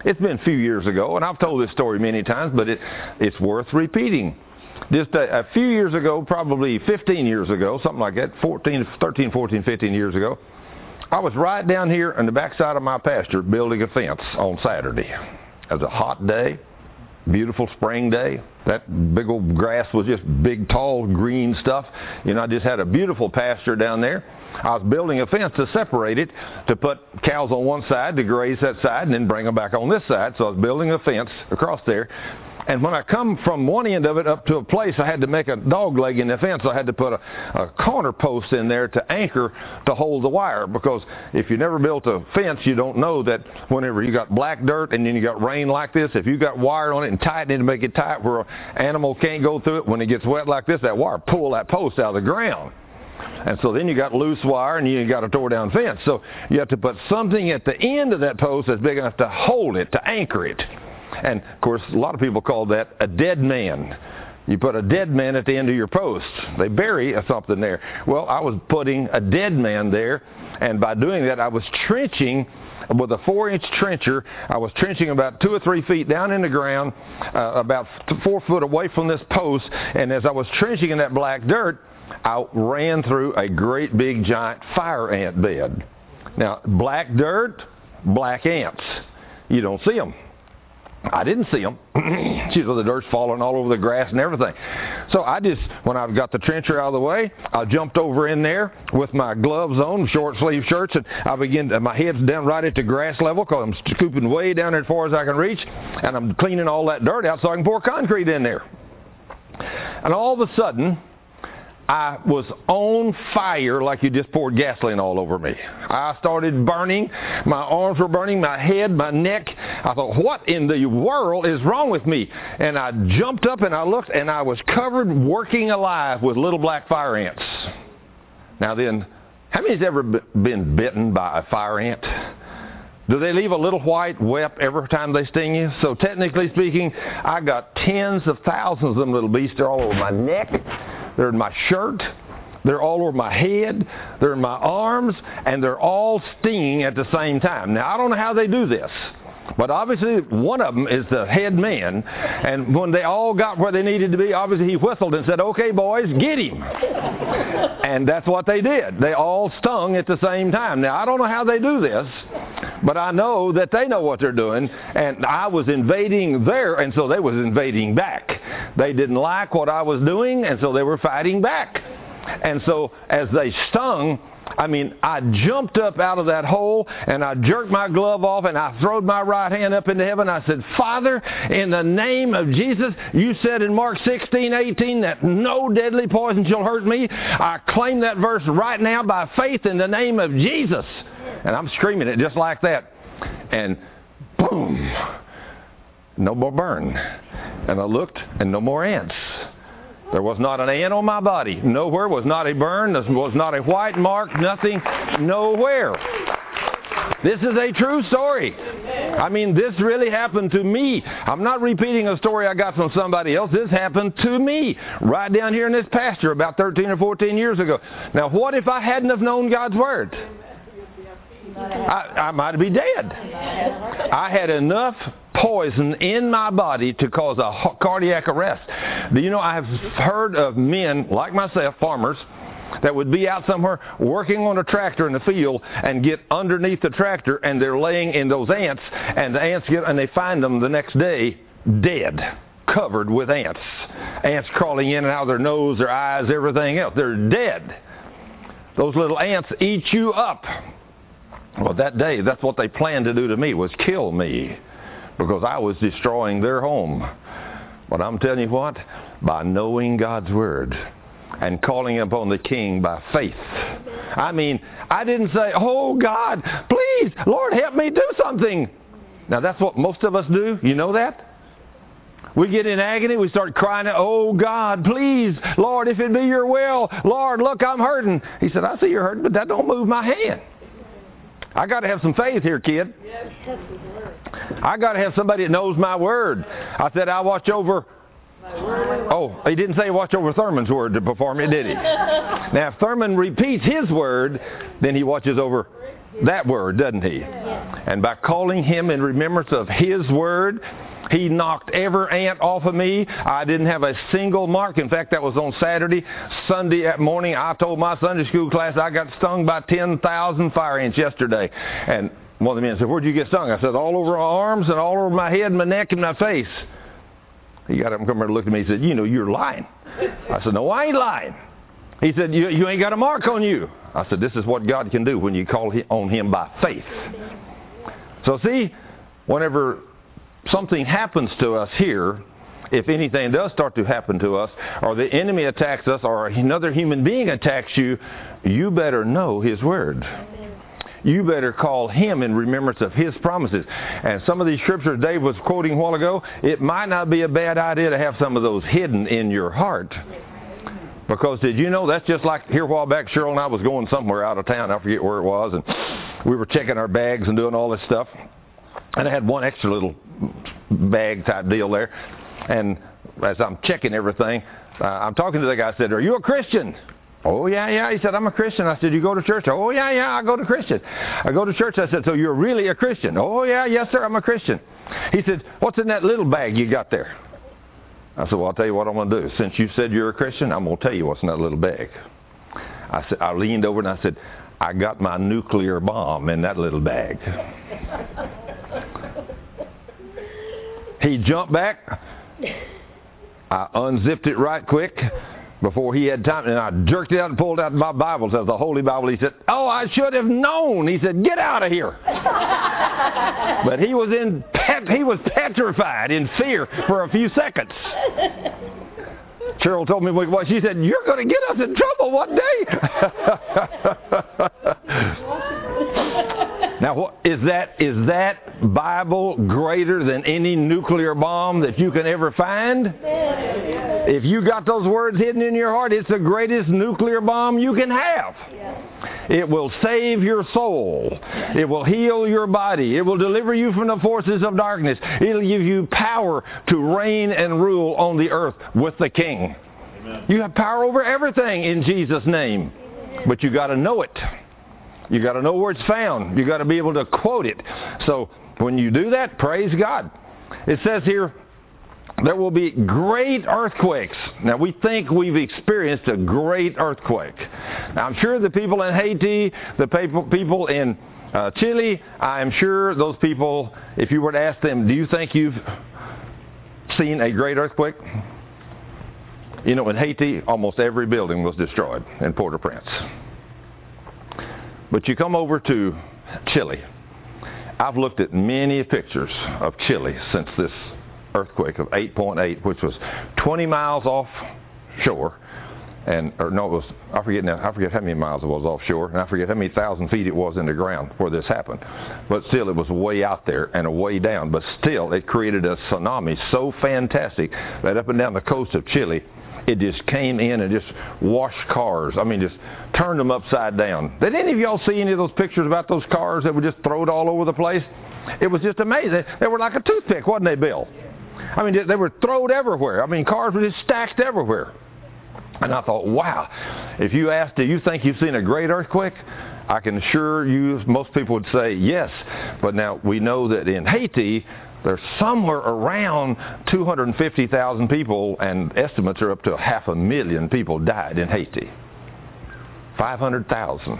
It's been a few years ago, and I've told this story many times, but it's worth repeating. Just a few years ago, probably 15 years ago, something like that, 13, 14, 15 years ago, I was right down here on the backside of my pasture building a fence on Saturday. It was a hot day, beautiful spring day. That big old grass was just big, tall, green stuff. I just had a beautiful pasture down there. I was building a fence to separate it, to put cows on one side, to graze that side, and then bring them back on this side. So I was building a fence across there. And when I come from one end of it up to a place, I had to make a dog leg in the fence. I had to put a corner post in there to anchor to hold the wire. Because if you never built a fence, you don't know that whenever you got black dirt and then you got rain like this, if you got wire on it and tighten it to make it tight where an animal can't go through it, when it gets wet like this, that wire pull that post out of the ground. And so then you got loose wire and you got a tore down fence. So you have to put something at the end of that post that's big enough to hold it, to anchor it. And, of course, a lot of people call that a dead man. You put a dead man at the end of your post. They bury something there. Well, I was putting a dead man there, and by doing that, I was trenching with a 4-inch trencher. I was trenching about 2 or 3 feet down in the ground, about 4 foot away from this post, and as I was trenching in that black dirt, I ran through a great big giant fire ant bed. Now, black dirt, black ants. You don't see them. I didn't see them. The dirt's falling all over the grass and everything. So when I got the trencher out of the way, I jumped over in there with my gloves on, short sleeve shirts, and my head's down right at the grass level because I'm scooping way down there as far as I can reach, and I'm cleaning all that dirt out so I can pour concrete in there. And all of a sudden, I was on fire like you just poured gasoline all over me. I started burning. My arms were burning, my head, my neck. I thought, what in the world is wrong with me? And I jumped up and I looked, and I was covered, working alive with little black fire ants. Now then, how many's ever been bitten by a fire ant? Do they leave a little white web every time they sting you? So technically speaking, I got tens of thousands of them little beasts. They're all over my neck. They're in my shirt, they're all over my head, they're in my arms, and they're all stinging at the same time. Now, I don't know how they do this, but obviously one of them is the head man, and when they all got where they needed to be, obviously he whistled and said, "Okay, boys, get him." And that's what they did. They all stung at the same time. Now, I don't know how they do this, but I know that they know what they're doing, and I was invading there, and so they was invading back. They didn't like what I was doing, and so they were fighting back. And so as they stung, I jumped up out of that hole, and I jerked my glove off, and I throwed my right hand up into heaven. I said, "Father, in the name of Jesus, you said in Mark 16:18 that no deadly poison shall hurt me. I claim that verse right now by faith in the name of Jesus." And I'm screaming it just like that. And boom, no more burn. And I looked, and no more ants. There was not an ant on my body. Nowhere was not a burn. There was not a white mark. Nothing. Nowhere. This is a true story. This really happened to me. I'm not repeating a story I got from somebody else. This happened to me right down here in this pasture about 13 or 14 years ago. Now, what if I hadn't have known God's Word? I might be dead. I had enough poison in my body to cause a cardiac arrest. Do you know, I have heard of men like myself, farmers, that would be out somewhere working on a tractor in the field and get underneath the tractor, and they're laying in those ants, and the ants they find them the next day dead, covered with ants. Ants crawling in and out of their nose, their eyes, everything else. They're dead. Those little ants eat you up. Well, that day, that's what they planned to do to me, was kill me, because I was destroying their home. But I'm telling you what, by knowing God's Word and calling upon the King by faith. I didn't say, "Oh God, please, Lord, help me do something." Now, that's what most of us do. You know that? We get in agony, we start crying, "Oh God, please, Lord, if it be your will, Lord, look, I'm hurting." He said, "I see you're hurting, but that don't move my hand." I got to have some faith here, kid. I got to have somebody that knows my Word. I said, "I watch over." Oh, he didn't say watch over Thurman's Word to perform it, did he? Now, if Thurman repeats his Word, then he watches over that word, doesn't he? And by calling him in remembrance of his word, he knocked every ant off of me. I didn't have a single mark. In fact, that was on Saturday. Sunday at morning, I told my Sunday school class I got stung by 10,000 fire ants yesterday. And one of the men said, "Where'd you get stung?" I said, "All over my arms and all over my head, my neck, and my face." He got up and come over and looked at me and said, "You know, you're lying." I said, "No, I ain't lying." He said, you ain't got a mark on you." I said, "This is what God can do when you call on him by faith." So see, whenever something happens to us here, if anything does start to happen to us, or the enemy attacks us, or another human being attacks you, you better know his word. You better call him in remembrance of his promises. And some of these scriptures Dave was quoting a while ago, it might not be a bad idea to have some of those hidden in your heart. Because did you know that's just like here a while back, Cheryl and I was going somewhere out of town, I forget where it was, and we were checking our bags and doing all this stuff. And I had one extra little bag type deal there. And as I'm checking everything, I'm talking to the guy. I said, "Are you a Christian?" "Oh, yeah." He said, "I'm a Christian." I said, "You go to church?" "Oh, yeah, I go to Christian." I go to church. I said, "So you're really a Christian?" "Oh, yeah, yes, sir, I'm a Christian." He said, "What's in that little bag you got there?" I said, "Well, I'll tell you what I'm going to do. Since you said you're a Christian, I'm going to tell you what's in that little bag." I leaned over and I said, "I got my nuclear bomb in that little bag." He jumped back. I unzipped it right quick before he had time, and I jerked it out and pulled out my Bible. It says the Holy Bible. He said, "Oh, I should have known." He said, "Get out of here." But he was petrified in fear for a few seconds. Cheryl told me, well, she said, "You're going to get us in trouble one day." Now, is that Bible greater than any nuclear bomb that you can ever find? If you got those words hidden in your heart, it's the greatest nuclear bomb you can have. It will save your soul. It will heal your body. It will deliver you from the forces of darkness. It'll give you power to reign and rule on the earth with the King. Amen. You have power over everything in Jesus' name. But you got to know it. You got to know where it's found. You got to be able to quote it. So when you do that, praise God. It says here, there will be great earthquakes. Now, we think we've experienced a great earthquake. Now, I'm sure the people in Haiti, the people in Chile, I am sure those people, if you were to ask them, do you think you've seen a great earthquake? You know, in Haiti, almost every building was destroyed in Port-au-Prince. But you come over to Chile. I've looked at many pictures of Chile since this earthquake of 8.8, which was 20 miles offshore. I forget how many miles it was offshore, and I forget how many thousand feet it was in the ground where this happened. But still, it was way out there and way down. But still, it created a tsunami so fantastic that up and down the coast of Chile, it just came in and just washed cars. I mean, just turned them upside down. Did any of y'all see any of those pictures about those cars that were just thrown all over the place? It was just amazing. They were like a toothpick, wasn't they, Bill? I mean, they were thrown everywhere. I mean, cars were just stacked everywhere. And I thought, wow, if you asked, do you think you've seen a great earthquake? I can assure you most people would say yes. But now we know that in Haiti, there's somewhere around 250,000 people, and estimates are up to 500,000 people died in Haiti. 500,000.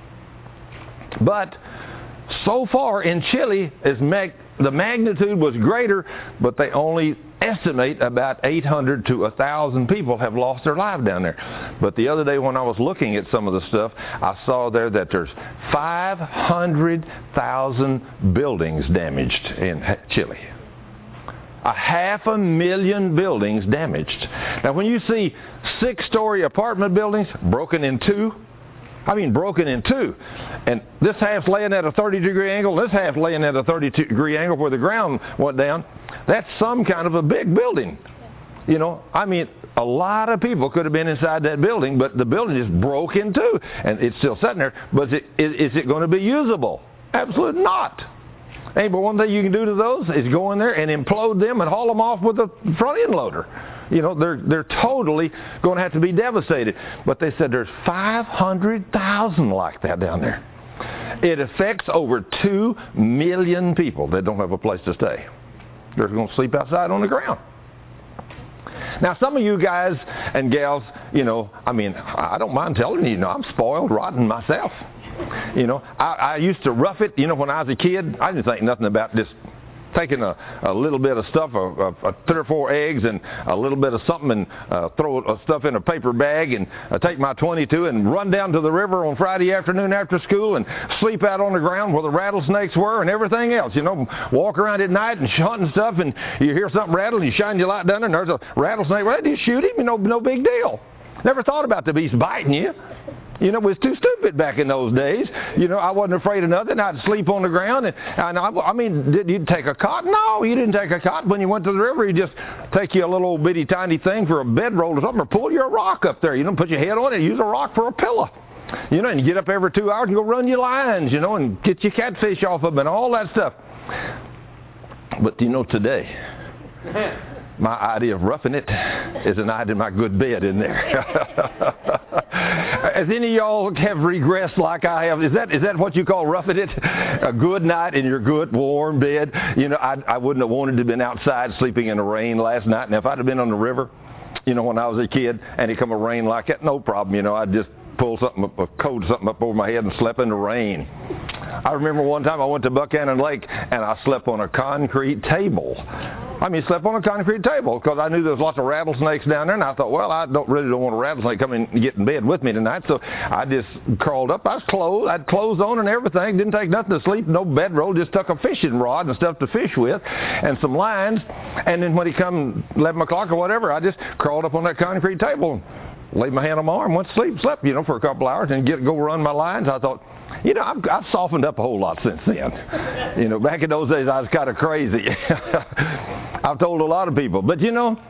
But so far in Chile, the magnitude was greater, but they only estimate about 800 to 1,000 people have lost their life down there. But the other day when I was looking at some of the stuff, I saw there that there's 500,000 buildings damaged in Chile. 500,000 buildings damaged. Now when you see 6-story apartment buildings broken in two, broken in two. And this half's laying at a 30-degree angle, this half laying at a 30-degree angle where the ground went down. That's some kind of a big building. You know, a lot of people could have been inside that building, but the building just broke in two. And it's still sitting there. But is it going to be usable? Absolutely not. Hey, but one thing you can do to those is go in there and implode them and haul them off with a front end loader. You know, they're totally going to have to be devastated. But they said there's 500,000 like that down there. It affects over 2 million people that don't have a place to stay. They're going to sleep outside on the ground. Now, some of you guys and gals, I don't mind telling you, I'm spoiled rotten myself. I used to rough it, when I was a kid. I didn't think nothing about just taking a little bit of stuff, 3 or 4 eggs and a little bit of something, and throw stuff in a paper bag and take my .22 and run down to the river on Friday afternoon after school and sleep out on the ground where the rattlesnakes were and everything else. Walk around at night and hunt and stuff, and you hear something rattle and you shine your light down there and there's a rattlesnake. Well, just shoot him, no big deal. Never thought about the beast biting you. It was too stupid back in those days. I wasn't afraid of nothing. I'd sleep on the ground. And did you take a cot? No, you didn't take a cot. When you went to the river, you just take you a little bitty tiny thing for a bedroll or something, or pull your rock up there. Put your head on it, use a rock for a pillow. And you get up every 2 hours and go run your lines, and get your catfish off of them and all that stuff. But today, my idea of roughing it is an idea of my good bed in there. As any of y'all have regressed like I have, is that what you call roughing it? A good night in your good warm bed. I wouldn't have wanted to have been outside sleeping in the rain last night. And if I'd have been on the river, when I was a kid, and it come a rain like that, no problem. I'd just pull something up over my head and slept in the rain. I remember one time I went to Buchanan Lake and I slept on a concrete table. Slept on a concrete table because I knew there was lots of rattlesnakes down there, and I thought, well, I don't want a rattlesnake come in and get in bed with me tonight, so I just crawled up. I was clothed. I had clothes on and everything. Didn't take nothing to sleep, no bedroll, just took a fishing rod and stuff to fish with and some lines. And then when he come 11 o'clock or whatever, I just crawled up on that concrete table, laid my hand on my arm, went to sleep, slept, for a couple hours, and go run my lines. I thought, I've softened up a whole lot since then. Back in those days, I was kind of crazy. I've told a lot of people. But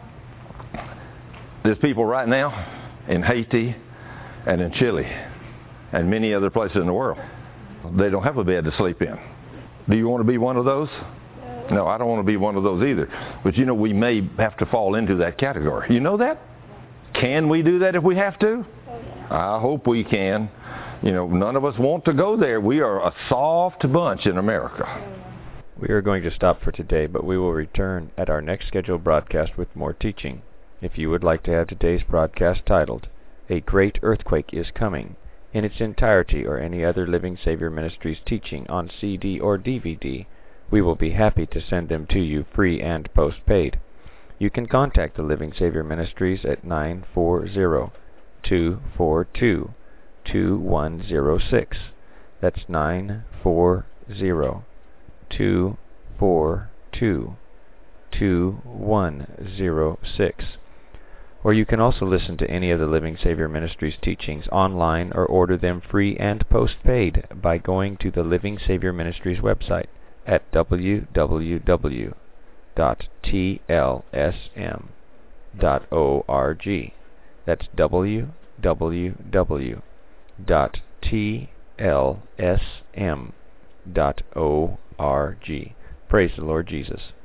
there's people right now in Haiti and in Chile and many other places in the world. They don't have a bed to sleep in. Do you want to be one of those? No, I don't want to be one of those either. But we may have to fall into that category. You know that? Can we do that if we have to? I hope we can. None of us want to go there. We are a soft bunch in America. We are going to stop for today, but we will return at our next scheduled broadcast with more teaching. If you would like to have today's broadcast titled, A Great Earthquake is Coming, in its entirety, or any other Living Savior Ministries teaching on CD or DVD, we will be happy to send them to you free and postpaid. You can contact the Living Savior Ministries at 940-242-2106. That's 940-242-2106. Or you can also listen to any of the Living Savior Ministries teachings online or order them free and postpaid by going to the Living Savior Ministries website at www.tlsm.org. That's www.tlsm.org. Praise the Lord Jesus.